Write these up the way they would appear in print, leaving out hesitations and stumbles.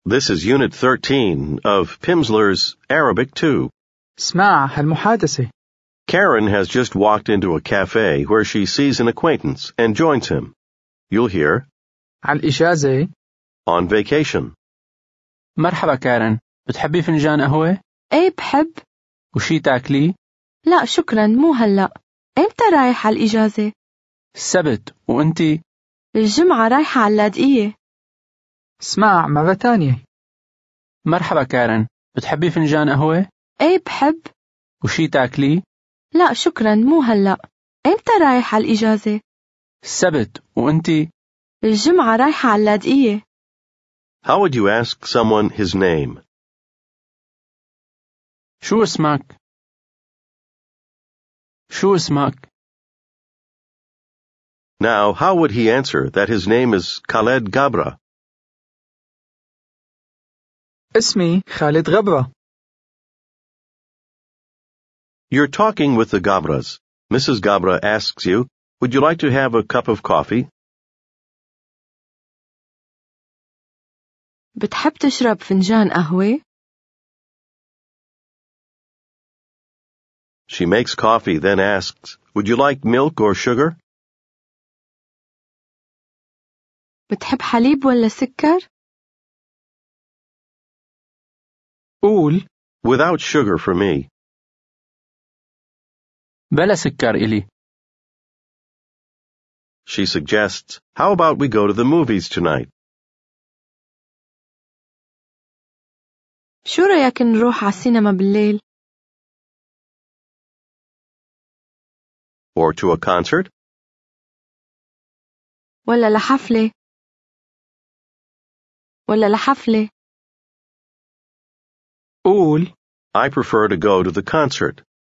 This is Unit 13 of Pimsleur's Arabic 2. اسمع المحادثة. Karen has just walked into a cafe where she sees an acquaintance and joins him. You'll hear, على الإجازة. on vacation. مرحبا كارن، بتحبي فنجان قهوة؟ ايه بحب. وشي تاكلي؟ لا شكرا مو هلأ. امتى رايح على الإجازة؟ السبت، وانتي؟ الجمعة رايحة على اللاذقية. اسمع مرة تانية. مرحبا كارن، بتحبي فنجان قهوة؟ ايه بحب. وشي تاكلي؟ لا شكرا مو هلأ. امتى رايح على الإجازة؟ السبت، وانتي؟ الجمعة رايحة على اللاذقية. How would you ask someone his name? شو اسمك؟ شو اسمك؟ Now, how would he answer that his name is Khaled Gabra? اسمي خالد غبرة. You're talking with the Gabras. Mrs. Gabra asks you, would you like to have a cup of coffee? بتحب تشرب فنجان قهوة؟ She makes coffee, then asks, would you like milk or sugar? بتحب حليب ولا سكر؟ قول Without sugar for me. بلا سكر إلي. She suggests, how about we go to the movies tonight? شو رأيك نروح على السينما بالليل؟ Or to a concert? ولا لحفلة؟ ولا لحفلة؟ قول I prefer to go to the concert.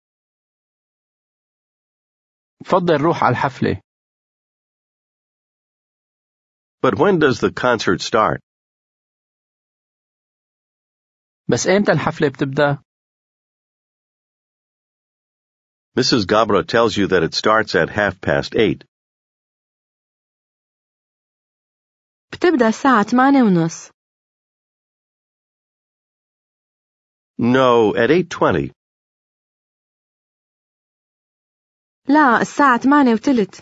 بفضل روح على الحفلة. But when does the concert start? بس إمتى الحفلة بتبدأ؟ Mrs. Gabra tells you that it starts at 8:30. بتبدأ الساعة 8:30. No, at 8:20. لا الساعة 8:15.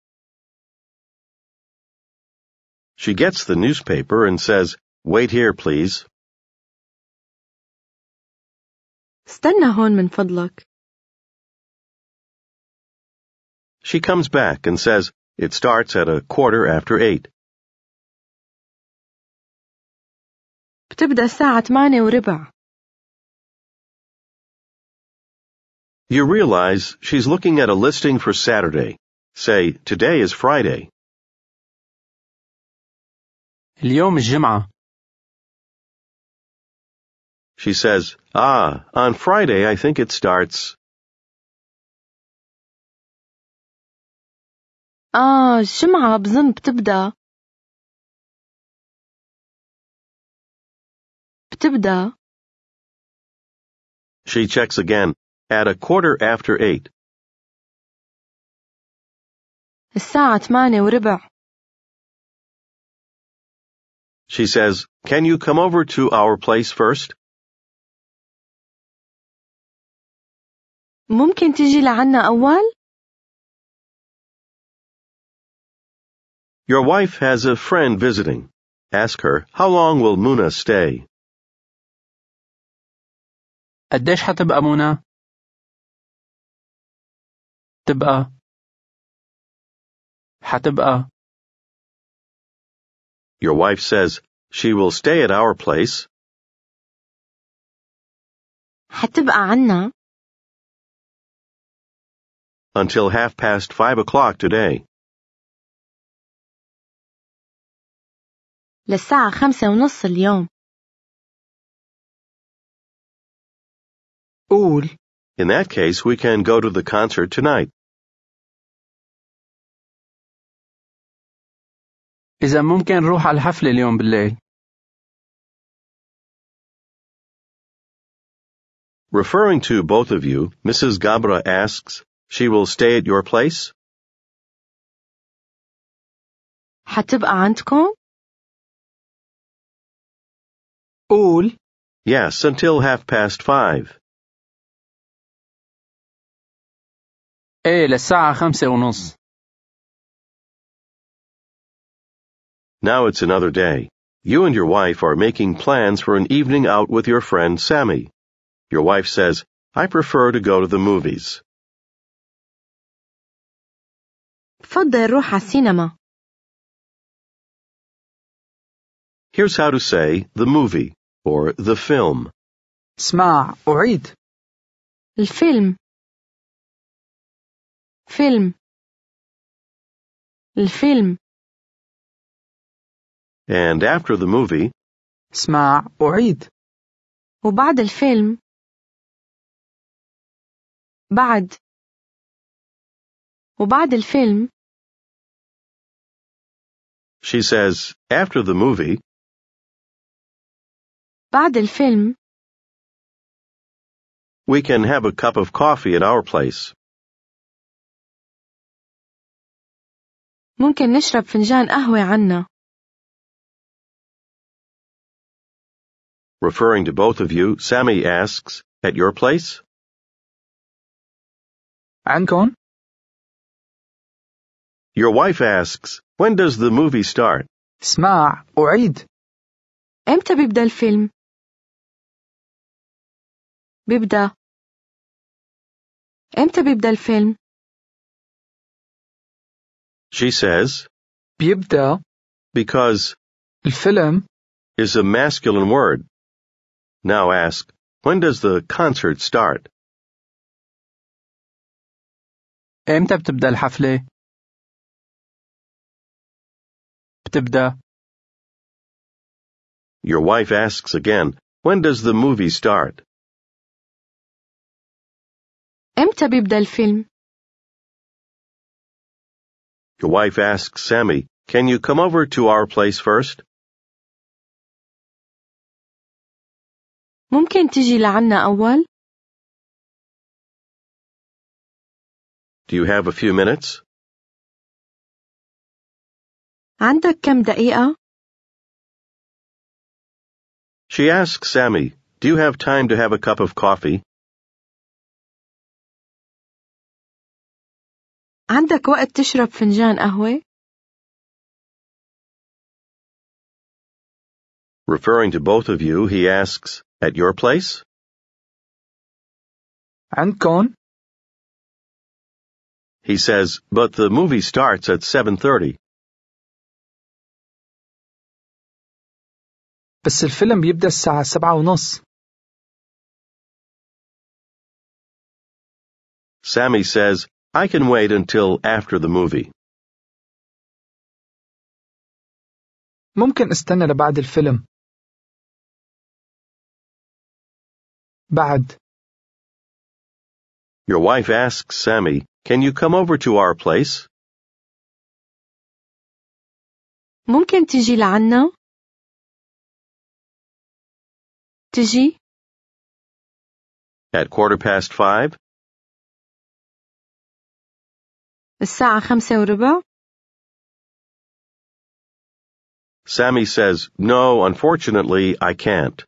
She gets the newspaper and says, wait here, please. استنى هون من فضلك. She comes back and says, it starts at 8:15. بتبدأ الساعة 8:15. You realize she's looking at a listing for Saturday. Say, today is Friday. اليوم الجمعة. She says, on Friday I think it starts. الجمعة بظن بتبدأ. She checks again, at 8:15. الساعة 8:15. She says, can you come over to our place first? ممكن تيجي لعنا أول؟ Your wife has a friend visiting. Ask her, how long will Muna stay? قديش حتبقى منى؟ حتبقى. Your wife says, she will stay at our place. حتبقى عنا. Until 5:30 today. للساعة 5:30 اليوم. قول In that case, we can go to the concert tonight. إذا ممكن روح على الحفلة اليوم بالليل. Referring to both of you, Mrs. Gabra asks, she will stay at your place? حتبقى عندكم؟ قول. Yes, until 5:30. إيه للساعة 5:30. Now it's another day. You and your wife are making plans for an evening out with your friend Sammy. Your wife says, I prefer to go to the movies. بفضل روح على السينما. Here's how to say the movie or the film. اسمع أعيد. الفيلم. فيلم. الفيلم. And after the movie, اسمع أعيد. وبعد الفيلم. بعد. وبعد الفيلم. she says, after the movie, بعد الفيلم. we can have a cup of coffee at our place. ممكن نشرب فنجان قهوة عنا. Referring to both of you, Sammy asks, at your place? عندكن؟ Your wife asks, when does the movie start? اسمع أعيد. إمتى بيبدأ الفيلم؟ بيبدأ. إمتى بيبدأ الفيلم؟ She says, بيبدأ. because الفيلم. is a masculine word. Now ask, when does the concert start? إمتى بتبدأ الحفلة؟ بتبدأ. Your wife asks again, when does the movie start? إمتى بيبدأ الفيلم؟ Your wife asks Sammy, can you come over to our place first? ممكن تيجي لعنا أول؟ Do you have a few minutes? عندك كم دقيقة؟ She asks Sammy, do you have time to have a cup of coffee? عندك وقت تشرب فنجان قهوة؟ Referring to both of you, he asks, at your place? عندكن؟ He says, but the movie starts at 7:30. بس الفيلم بيبدأ الساعة 7:30. Sammy says, I can wait until after the movie. ممكن استنى لبعد الفيلم. بعد. Your wife asks Sammy, can you come over to our place? ممكن تيجي لعنا؟ تجي؟ At 5:15? الساعة 5:15؟ Sammy says, no, unfortunately, I can't.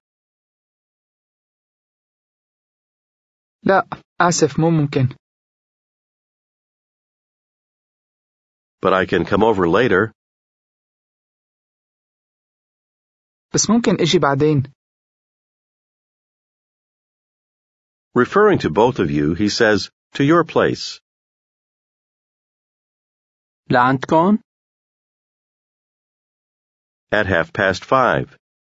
لا آسف مو ممكن. But I can come over later. بس ممكن اجي بعدين. Referring to both of you, he says, to your place. لعندكن؟ At 5:30.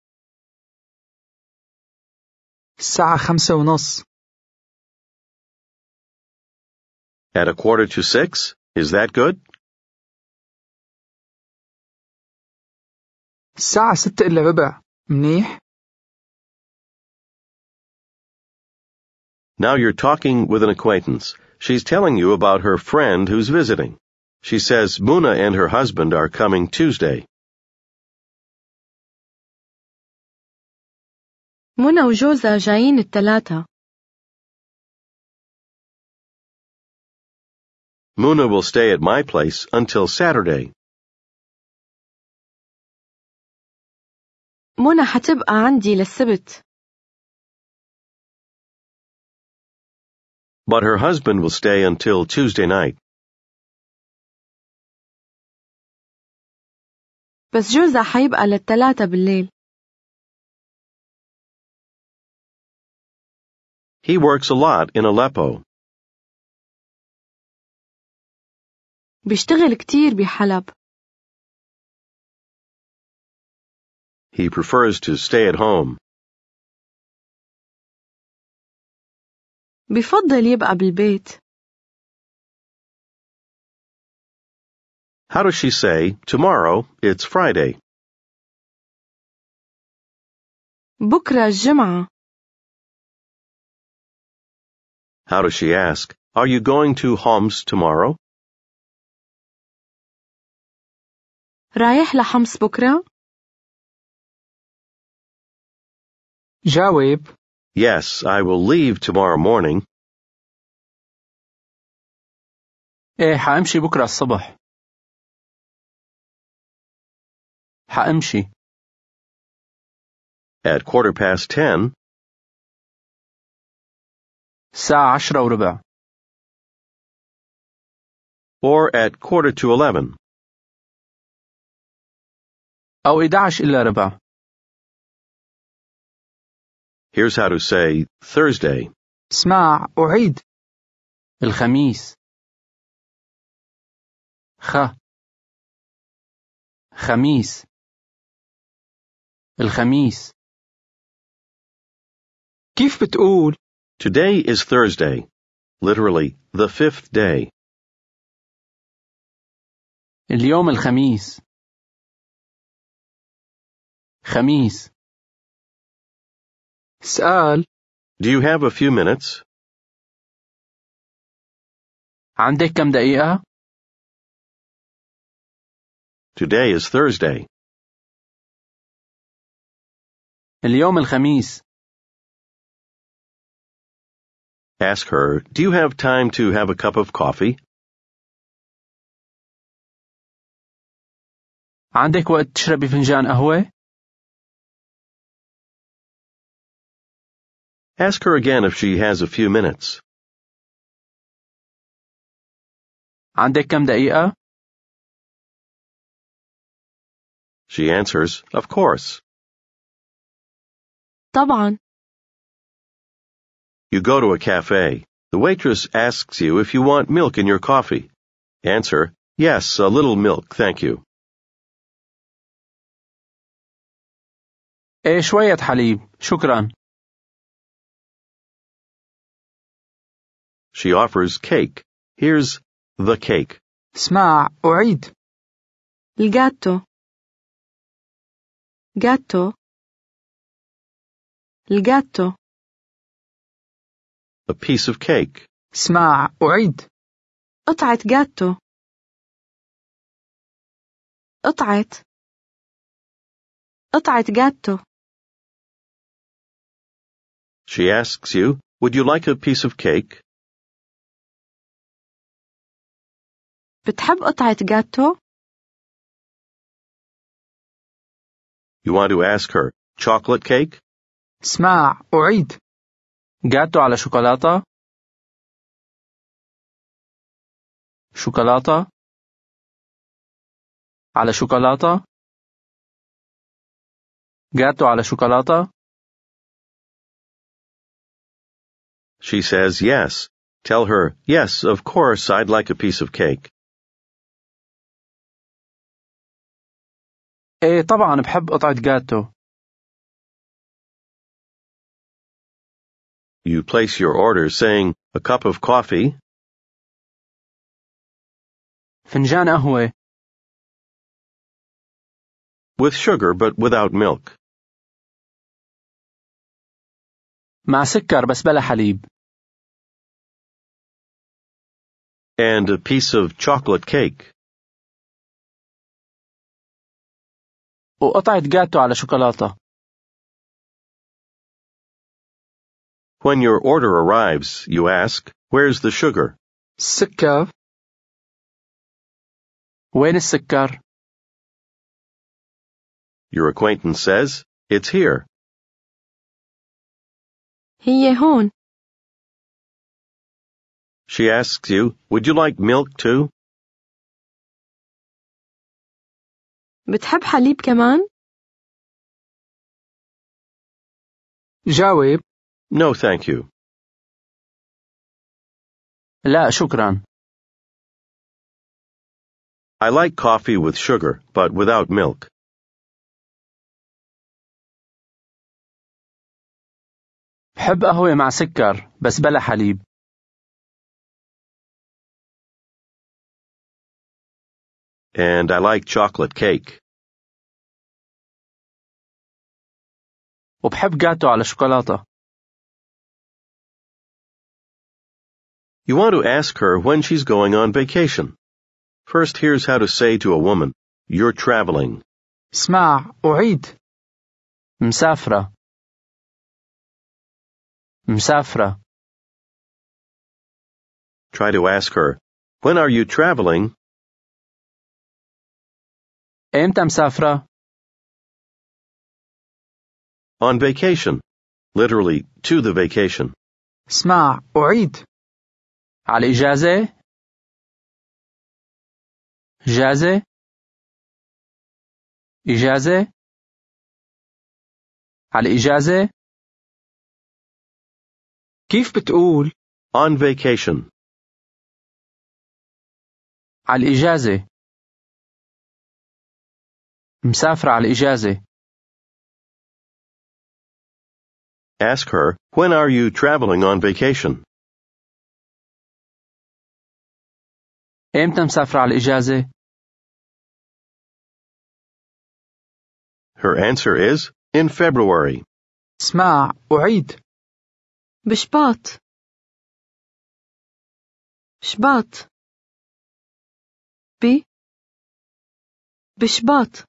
الساعة 5:30. At 5:45? Is that good? الساعة 6:15. منيح. Now you're talking with an acquaintance. She's telling you about her friend who's visiting. She says Muna and her husband are coming Tuesday. منى وجوزها جايين الثلاثة. Muna will stay at my place until Saturday. منى حتبقى عندي للسبت. But her husband will stay until Tuesday night. بس جوزها حيبقى للثلاثة بالليل. He works a lot in Aleppo. بيشتغل كتير بحلب. He prefers to stay at home. بفضل يبقى بالبيت. How does she say, tomorrow, it's Friday? بكرة الجمعة. How does she ask, are you going to Homs tomorrow? رايح لحمص بكرة؟ جاوب. Yes, I will leave tomorrow morning. إيه حأمشي بكرة الصبح. حأمشي. At 10:15. الساعة 10:15. Or at 10:45. أو 11:15. Here's how to say Thursday. اسمع أعيد. الخميس. خميس. الخميس. كيف بتقول؟ Today is Thursday. Literally, the 5th day. اليوم الخميس. خميس. سأل. Do you have a few minutes? عندك كم دقيقة؟ Today is Thursday. اليوم الخميس. Ask her, do you have time to have a cup of coffee? عندك وقت تشربي فنجان قهوة؟ Ask her again if she has a few minutes. عندك كم دقيقة؟ She answers, of course. طبعا. You go to a cafe. The waitress asks you if you want milk in your coffee. Answer, yes, a little milk, thank you. إيه شوية حليب، شكرا. She offers cake. Here's the cake. اسمع أعيد. الجاتو. جاتو. الجاتو. A piece of cake. اسمع أعيد. قطعة جاتو. قطعة جاتو. She asks you, would you like a piece of cake? بتحب قطعة جاتو؟ You want to ask her, chocolate cake? اسمع أعيد. جاتو على شوكولاتة؟ شوكولاتة؟ على شوكولاتة؟ جاتو على شوكولاتة؟ She says yes. Tell her, yes, of course, I'd like a piece of cake. إيه طبعا بحب قطعة جاتو. You place your order saying, a cup of coffee, فنجان قهوة. with sugar but without milk. مع سكر بس بلا حليب. And a piece of chocolate cake. وقطعة جاتو على شوكولاتة. When your order arrives, you ask, where's the sugar? السكر. وين السكر؟ Your acquaintance says, It's here. هي هون. She asks you, would you like milk too? بتحب حليب كمان؟ جاوب. No, thank you. لا شكرا. I like coffee with sugar, but without milk. بحب قهوة مع سكر بس بلا حليب. And I like chocolate cake. وبحب جاتو على شوكولاتة. You want to ask her when she's going on vacation. First, here's how to say to a woman, you're traveling. اسمع أعيد. مسافرة. مسافرة. Try to ask her, when are you traveling? إمتى مسافرة؟ On vacation. Literally, to the vacation. اسمع أعيد. على إجازة؟ إجازة؟ إجازة؟ على إجازة؟ كيف بتقول؟ On vacation. على الإجازة. مسافرة على الإجازة. Ask her, when are you traveling on vacation? إمتى مسافرة على الإجازة؟ Her answer is, in February. اسمع أعيد. بشباط. شباط. بشباط.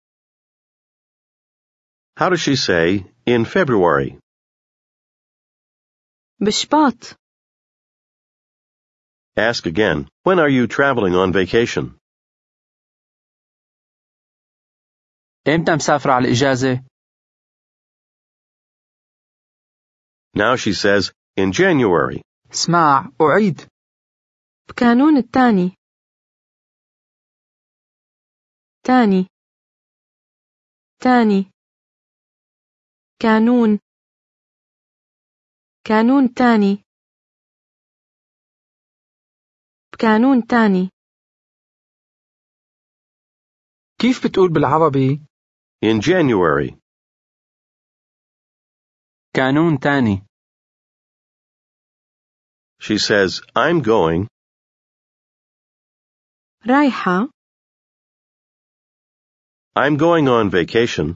How does she say, in February? بشباط. Ask again, when are you traveling on vacation? إمتى مسافرة على الإجازة؟ Now she says, in January. اسمع أعيد. بكانون التاني. تاني. تاني. كانون. كانون تاني. بكانون تاني. كيف بتقول بالعربي؟ In January. كانون تاني. She says, I'm going. رايحة. I'm going on vacation.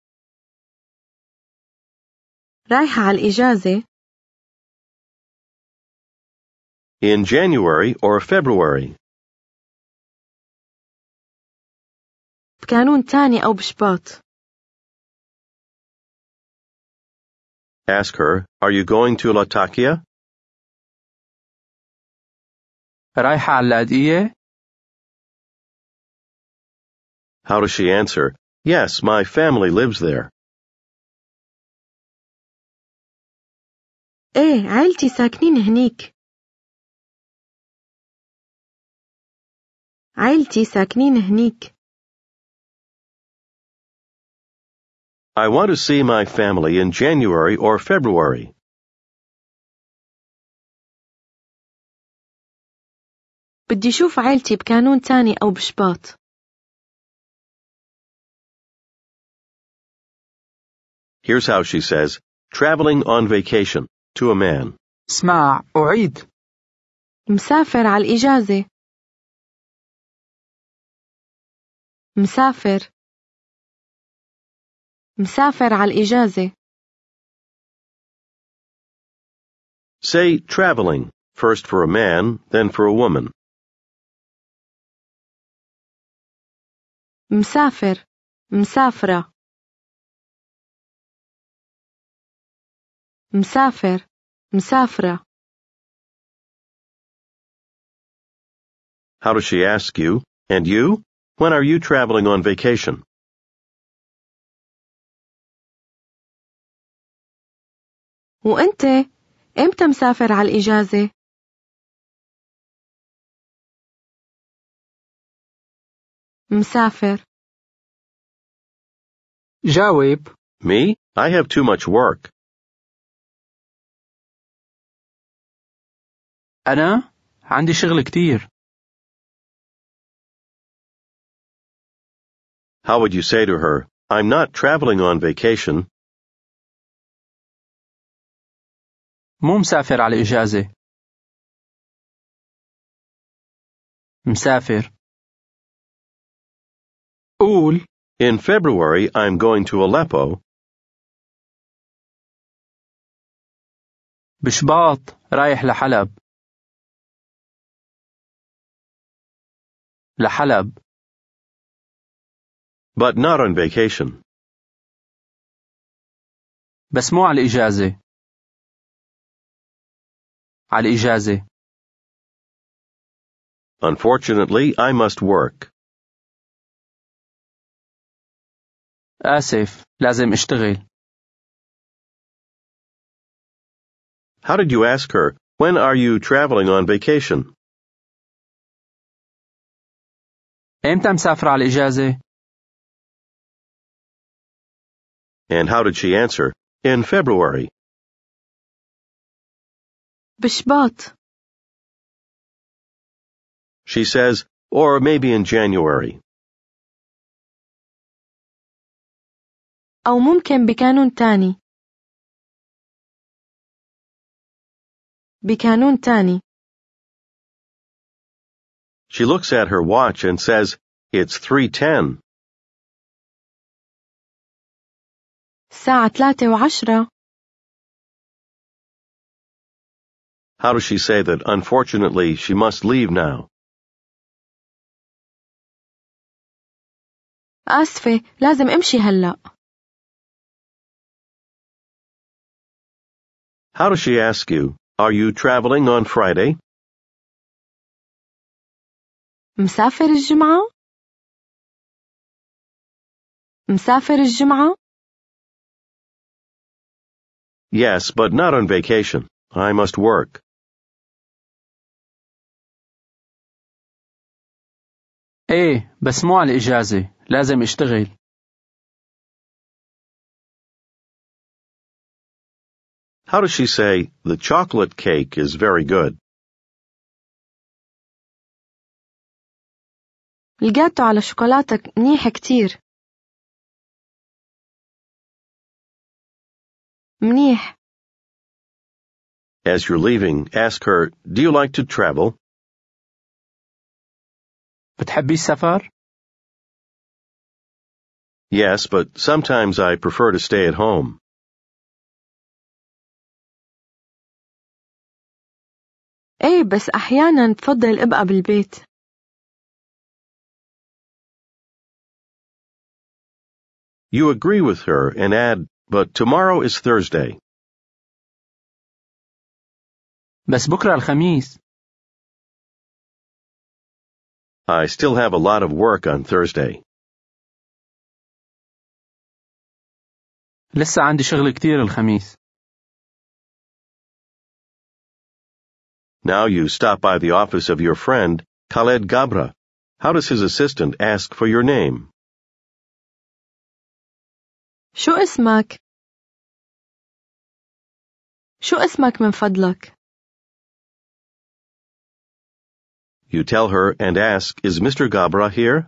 رايحة على الإجازة. In January or February. بكانون تاني أو بشباط. Ask her, are you going to Latakia? رايحة على اللاذقية؟ How does she answer? Yes, my family lives there. إيه عيلتي ساكنين هنيك. عيلتي ساكنين هنيك. I want to see my family in January or February. بدي شوف عيلتي بكانون تاني أو بشباط. Here's how she says, traveling on vacation, to a man. اسمع أعيد. مسافر على الإجازة. مسافر. مسافر على الإجازة. Say traveling, first for a man, then for a woman. مسافر. مسافرة. مسافر. مسافرة. How does she ask you? And you? When are you traveling on vacation? وأنت إمتى مسافر على الإجازة؟ مسافر. جاوب. Me? I have too much work. أنا عندي شغل كتير. How would you say to her, I'm not traveling on vacation. مو مسافر على إجازة. مسافر. قول. In February, I'm going to Aleppo. بشباط رايح لحلب. لحلب. But not on vacation. بس مو على الإجازة. على الإجازة. Unfortunately, I must work. آسف لازم أشتغل. How did you ask her, when are you traveling on vacation? إمتى مسافر على الإجازة؟ And how did she answer? In February. بشباط. She says, or maybe in January. أو ممكن بكانون تاني. بكانون تاني. She looks at her watch and says, it's 3:10. الساعة 3:10. How does she say that unfortunately she must leave now? آسفة لازم أمشي هلأ. How does she ask you, are you traveling on Friday? مسافر الجمعة؟ مسافر الجمعة؟ Yes, but not on vacation. I must work. إيه بس مو على الإجازة. لازم أشتغل. How does she say, the chocolate cake is very good? الجاتو على شوكولاتك منيح كتير. منيح. As you're leaving, ask her, do you like to travel? بتحبي السفر؟ Yes, but sometimes I prefer to stay at home. إيه بس أحيانا بفضل أبقى بالبيت. You agree with her and add, but tomorrow is Thursday. بس بكرة الخميس. I still have a lot of work on Thursday. لسه عندي شغل كتير الخميس. Now you stop by the office of your friend, Khaled Gabra. How does his assistant ask for your name? شو اسمك؟ شو اسمك من فضلك؟ You tell her and ask, is Mr. Gabra here?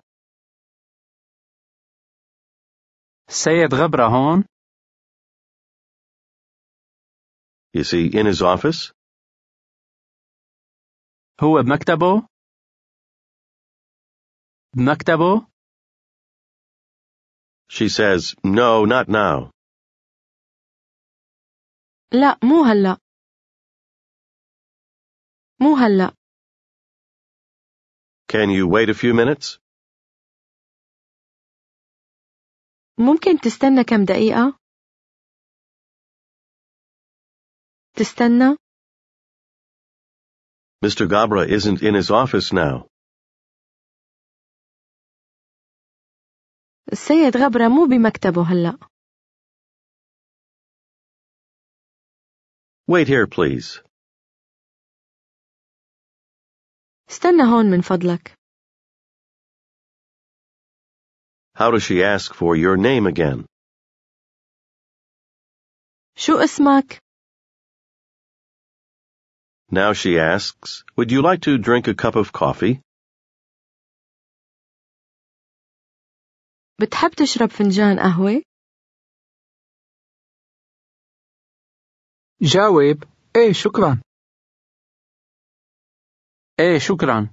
السيد غبرة هون؟ Is he in his office? هو بمكتبه؟ بمكتبه؟ She says, no, not now. لا مو هلأ. مو هلأ. Can you wait a few minutes? ممكن تستنى كم دقيقة؟ تستنى؟ Mr. Gabra isn't in his office now. السيد غبرة مو بمكتبه هلأ. Wait here, please. استنى هون من فضلك. How does she ask for your name again? شو اسمك؟ Now she asks, would you like to drink a cup of coffee? بتحب تشرب فنجان قهوة؟ جاوب إيه شكرا. إيه شكرا.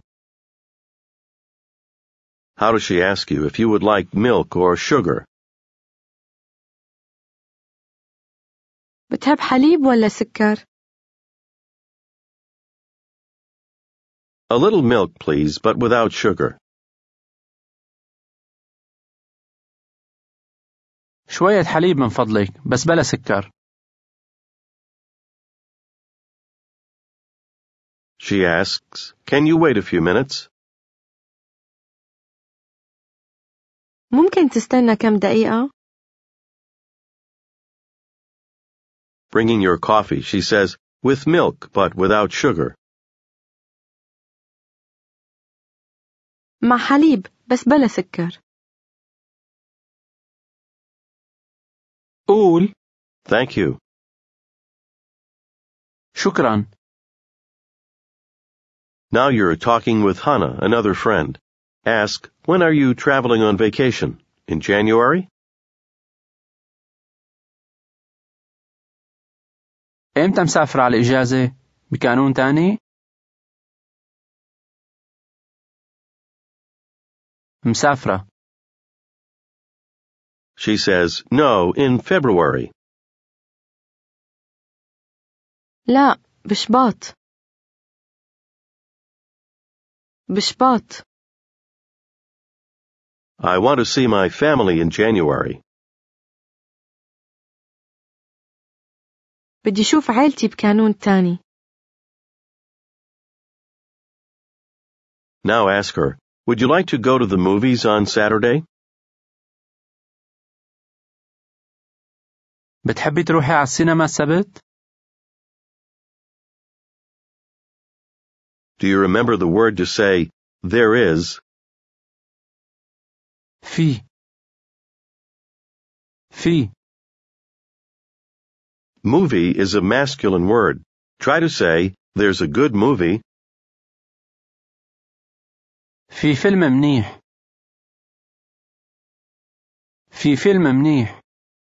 How does she ask you if you would like milk or sugar? بتحب حليب ولا سكر؟ A little milk, please, but without sugar. شوية حليب من فضلك بس بلا سكر. She asks, can you wait a few minutes? ممكن تستنى كم دقيقة؟ Bringing your coffee, she says, with milk, but without sugar. مع حليب بس بلا سكر. قول Thank you. شكرا. Now you're talking with Hannah, another friend. Ask, when are you traveling on vacation? In January? إمتى مسافر على الإجازة؟ بكانون تاني؟ مسافرة. She says, no, in February. لا بشباط. بشباط. I want to see my family in January. بدي شوف عيلتي بكانون تاني. Now ask her, would you like to go to the movies on Saturday? بتحبي تروحي على السينما السبت؟ Do you remember the word to say, there is? في. Movie is a masculine word. Try to say, there's a good movie. في فيلم منيح. في فيلم منيح.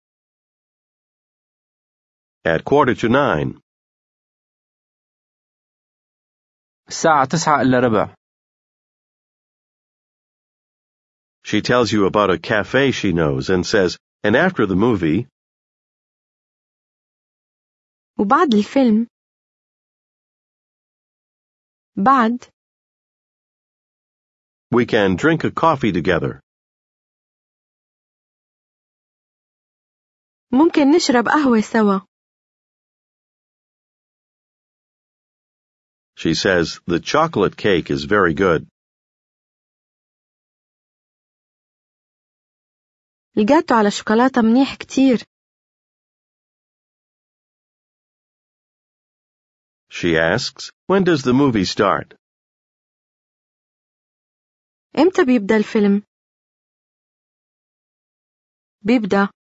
At 8:45. الساعة 9:15. She tells you about a cafe she knows and says, and after the movie, وبعد الفيلم. بعد. we can drink a coffee together. ممكن نشرب قهوة سوا. She says, the chocolate cake is very good. الجاتو على شوكولاتة منيح كتير. She asks, when does the movie start? إمتى بيبدأ الفيلم؟ بيبدأ.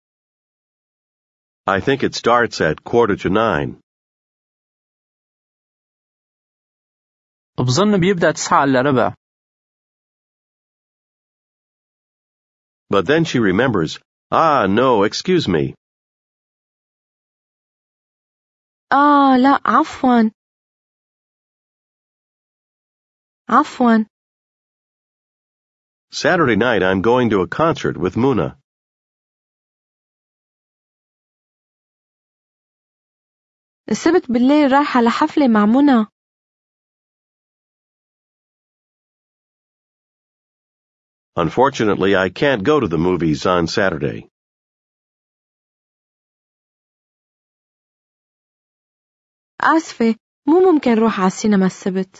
I think it starts at 8:45. بظن بيبدأ 9:15. But then she remembers, no, excuse me. لا عفواً. عفواً. Saturday night I'm going to a concert with Muna. السبت بالليل رايحة لحفلة مع منى. Unfortunately, I can't go to the movies on Saturday. آسفة مو ممكن روح على السينما السبت.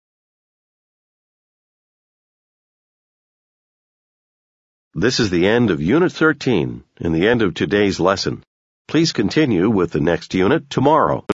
This is the end of Unit 13 and the end of today's lesson. Please continue with the next unit tomorrow.